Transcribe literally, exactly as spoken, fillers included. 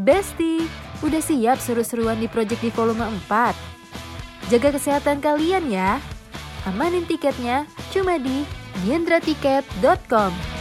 Besti, udah siap seru-seruan di Project di volume empat? Jaga kesehatan kalian ya. Amanin tiketnya cuma di diandratiket dot com.